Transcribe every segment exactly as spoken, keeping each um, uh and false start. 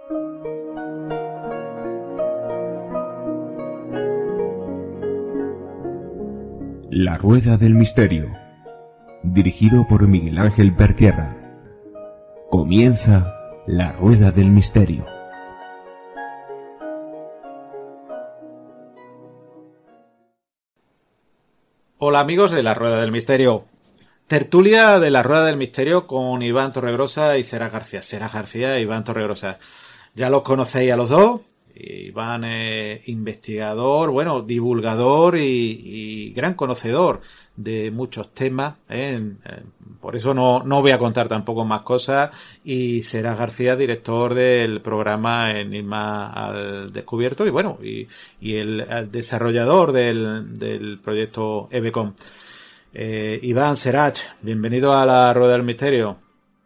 La Rueda del Misterio, dirigido por Miguel Ángel Pertierra. Comienza La Rueda del Misterio. Hola amigos de La Rueda del Misterio. Tertulia de La Rueda del Misterio con Iván Torregrosa y Sera García. Sera García e Iván Torregrosa. Ya los conocéis a los dos. Iván es investigador, bueno, divulgador y, y gran conocedor de muchos temas, ¿eh? Por eso no, no voy a contar tampoco más cosas. Y Sera García, director del programa Enigma al Descubierto y bueno, y, y el, el desarrollador del, del proyecto EBECOM. Eh, Iván, Serach, bienvenido a La Rueda del Misterio.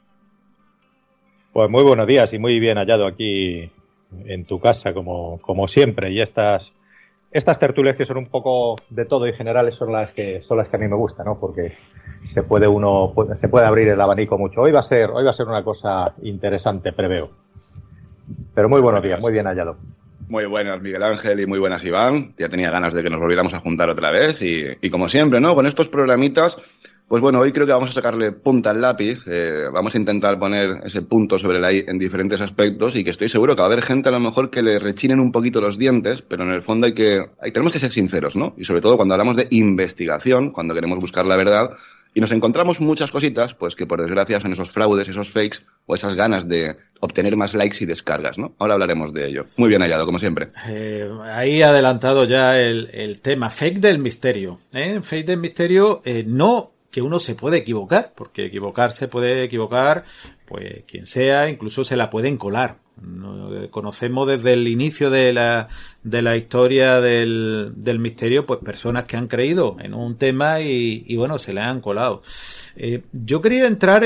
Pues muy buenos días y muy bien hallado aquí en tu casa, como, como siempre. Y estas estas tertulias que son un poco de todo y generales son las que son las que a mí me gustan, ¿no? Porque se puede uno se puede abrir el abanico mucho. Hoy va a ser hoy va a ser una cosa interesante, preveo. Pero muy buenos días, muy bien hallado. Muy buenas, Miguel Ángel, y muy buenas, Iván. Ya tenía ganas de que nos volviéramos a juntar otra vez y, y como siempre, ¿no? Con estos programitas, pues bueno, hoy creo que vamos a sacarle punta al lápiz, eh, vamos a intentar poner ese punto sobre la i en diferentes aspectos y que estoy seguro que va a haber gente a lo mejor que le rechinen un poquito los dientes, pero en el fondo hay que, hay, tenemos que ser sinceros, ¿no? Y sobre todo cuando hablamos de investigación, cuando queremos buscar la verdad, y nos encontramos muchas cositas, pues que por desgracia son esos fraudes, esos fakes o esas ganas de obtener más likes y descargas, ¿no? Ahora hablaremos de ello. Muy bien hallado, como siempre. Eh, ahí adelantado ya el, el tema, fake del misterio, ¿eh? Fake del misterio, eh, no que uno se puede equivocar, porque equivocarse puede equivocar, pues quien sea, incluso se la pueden colar. No, conocemos desde el inicio de la de la historia del, del misterio, pues personas que han creído en un tema y, y bueno, se le han colado. Eh, yo quería entrar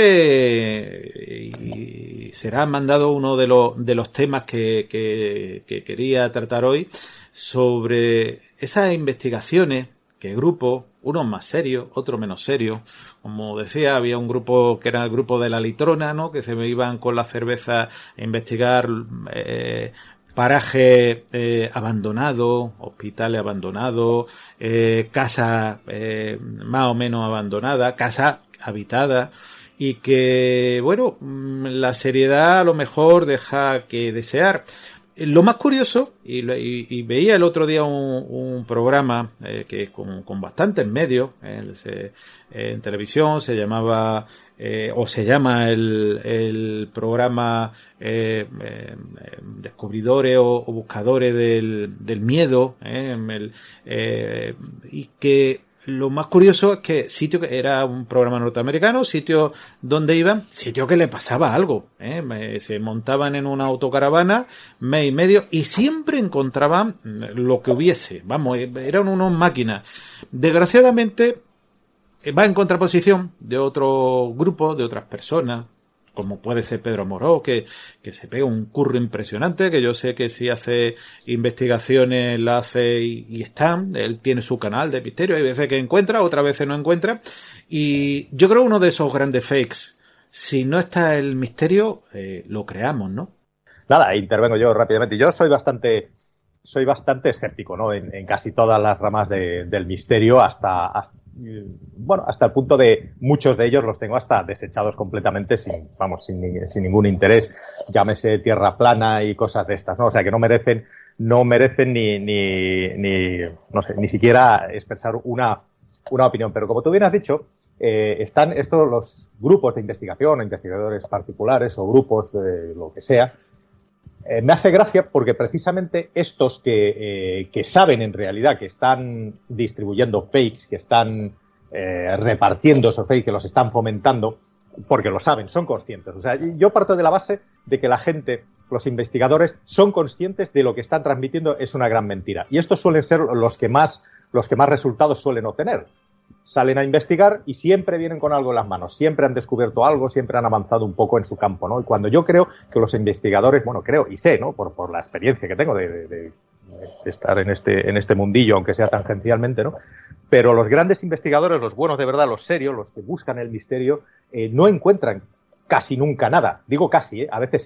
eh, y será mandado uno de los de los temas que, que, que quería tratar hoy sobre esas investigaciones que grupos, unos más serios, otros menos serios. Como decía, había un grupo que era el grupo de la litrona, ¿no? Que se iban con la cerveza a investigar eh, parajes eh, abandonados, hospitales abandonados, eh, casas eh, más o menos abandonadas, casas habitadas, y que, bueno, la seriedad a lo mejor deja que desear. Lo más curioso, y, y, y veía el otro día un, un programa eh, que con, con bastantes medios eh, se, eh, en televisión, se llamaba eh, o se llama el, el programa eh, eh, Descubridores o, o Buscadores del, del Miedo, eh, el, eh, y que lo más curioso es que sitio que era un programa norteamericano, sitio donde iban, sitio que le pasaba algo, ¿eh? Me, se montaban en una autocaravana, mes y medio, y siempre encontraban lo que hubiese. Vamos, eran unos máquinas. Desgraciadamente, va en contraposición de otro grupo, de otras personas, como puede ser Pedro Moró, que, que se pega un curro impresionante, que yo sé que si hace investigaciones la hace y, y están, él tiene su canal de misterio, hay veces que encuentra, otras veces no encuentra, y yo creo uno de esos grandes fakes, si no está el misterio, eh, lo creamos, ¿no? Nada, intervengo yo rápidamente. Yo soy bastante soy bastante escéptico, ¿no? En, en casi todas las ramas de, del misterio, hasta, hasta bueno, hasta el punto de muchos de ellos los tengo hasta desechados completamente sin, vamos, sin, sin ningún interés. Llámese tierra plana y cosas de estas, ¿no? O sea, que no merecen, no merecen ni, ni, ni, no sé, ni siquiera expresar una, una opinión. Pero como tú bien has dicho, eh, están estos los grupos de investigación, o investigadores particulares o grupos, eh, lo que sea. Eh, me hace gracia porque precisamente estos que, eh, que saben en realidad que están distribuyendo fakes, que están eh, repartiendo esos fakes, que los están fomentando, porque lo saben, son conscientes. O sea, yo parto de la base de que la gente, los investigadores, son conscientes de lo que están transmitiendo es una gran mentira. Y estos suelen ser los que más, los que más resultados suelen obtener. Salen a investigar y siempre vienen con algo en las manos, siempre han descubierto algo, siempre han avanzado un poco en su campo, ¿no? Y cuando yo creo que los investigadores, bueno, creo y sé, ¿no? Por, por la experiencia que tengo de, de, de, de estar en este, en este mundillo, aunque sea tangencialmente, ¿no? Pero los grandes investigadores, los buenos de verdad, los serios, los que buscan el misterio, eh, no encuentran casi nunca nada. Digo casi, ¿eh? A veces sí.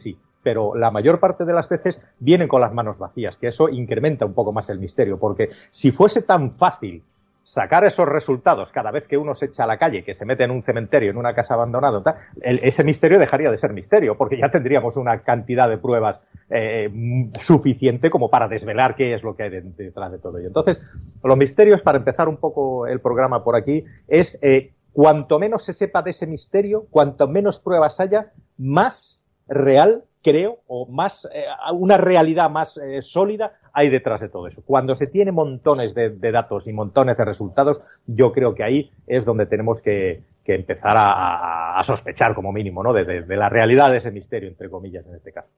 pero la mayor parte de las veces vienen con las manos vacías, que eso incrementa un poco más el misterio, porque si fuese tan fácil sacar esos resultados cada vez que uno se echa a la calle, que se mete en un cementerio, en una casa abandonada, tal, el, ese misterio dejaría de ser misterio, porque ya tendríamos una cantidad de pruebas eh, suficiente como para desvelar qué es lo que hay detrás de todo ello. Entonces, los misterios, para empezar un poco el programa por aquí, es eh, cuanto menos se sepa de ese misterio, cuanto menos pruebas haya, más real, creo, o más eh, una realidad más eh, sólida hay detrás de todo eso. Cuando se tiene montones de, de datos y montones de resultados, yo creo que ahí es donde tenemos que, que empezar a, a, a sospechar, como mínimo, ¿no? De, de, de la realidad de ese misterio, entre comillas, en este caso.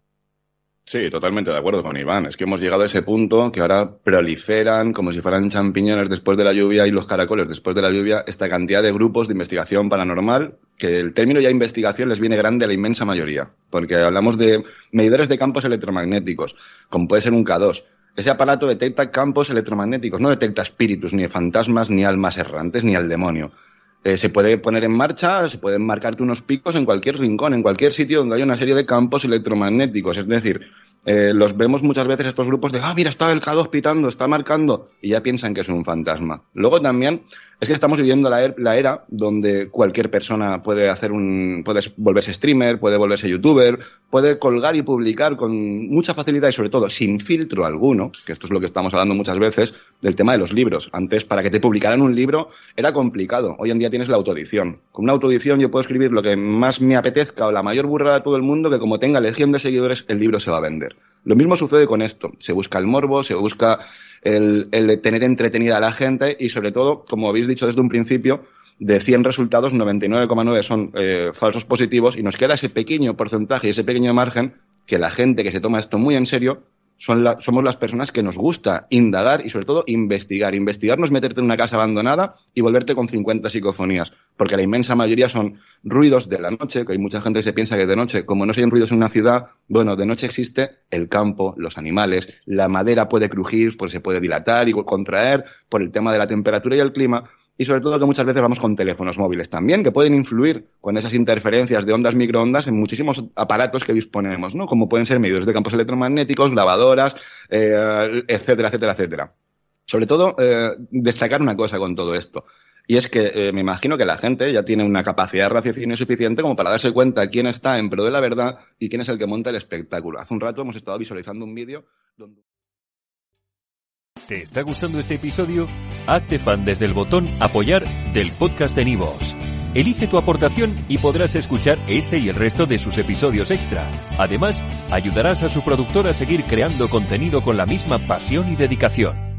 Sí, totalmente de acuerdo con Iván. Es que hemos llegado a ese punto que ahora proliferan como si fueran champiñones después de la lluvia y los caracoles después de la lluvia esta cantidad de grupos de investigación paranormal, que el término ya investigación les viene grande a la inmensa mayoría, porque hablamos de medidores de campos electromagnéticos, como puede ser un K dos. Ese aparato detecta campos electromagnéticos, no detecta espíritus, ni fantasmas, ni almas errantes, ni al demonio. Eh, se puede poner en marcha, se pueden marcarte unos picos en cualquier rincón, en cualquier sitio donde haya una serie de campos electromagnéticos. Es decir, eh, los vemos muchas veces estos grupos de, ah, mira, está el K dos pitando, está marcando, y ya piensan que es un fantasma. Luego también es que estamos viviendo la, er la era donde cualquier persona puede hacer un, puede volverse streamer, puede volverse youtuber, puede colgar y publicar con mucha facilidad y sobre todo sin filtro alguno, que esto es lo que estamos hablando muchas veces, del tema de los libros. Antes, para que te publicaran un libro era complicado. Hoy en día tienes la autoedición. Con una autoedición yo puedo escribir lo que más me apetezca o la mayor burrada de todo el mundo, que como tenga legión de seguidores, el libro se va a vender. Lo mismo sucede con esto. Se busca el morbo, se busca el, el tener entretenida a la gente y sobre todo, como habéis dicho desde un principio, de cien resultados, noventa y nueve coma nueve son eh, falsos positivos y nos queda ese pequeño porcentaje y ese pequeño margen que la gente que se toma esto muy en serio son la, somos las personas que nos gusta indagar y sobre todo investigar. Investigar no es meterte en una casa abandonada y volverte con cincuenta psicofonías, porque la inmensa mayoría son ruidos de la noche, que hay mucha gente que se piensa que de noche, como no se oyen ruidos en una ciudad, bueno, de noche existe el campo, los animales, la madera puede crujir, pues se puede dilatar y contraer por el tema de la temperatura y el clima. Y sobre todo que muchas veces vamos con teléfonos móviles también, que pueden influir con esas interferencias de ondas microondas en muchísimos aparatos que disponemos, ¿no? Como pueden ser medidores de campos electromagnéticos, lavadoras, eh, etcétera, etcétera, etcétera. Sobre todo, eh, destacar una cosa con todo esto. Y es que eh, me imagino que la gente ya tiene una capacidad de raciocinio suficiente como para darse cuenta quién está en pro de la verdad y quién es el que monta el espectáculo. Hace un rato hemos estado visualizando un vídeo donde... ¿Te está gustando este episodio? Hazte fan desde el botón Apoyar del podcast de Nivos. Elige tu aportación y podrás escuchar este y el resto de sus episodios extra. Además, ayudarás a su productor a seguir creando contenido con la misma pasión y dedicación.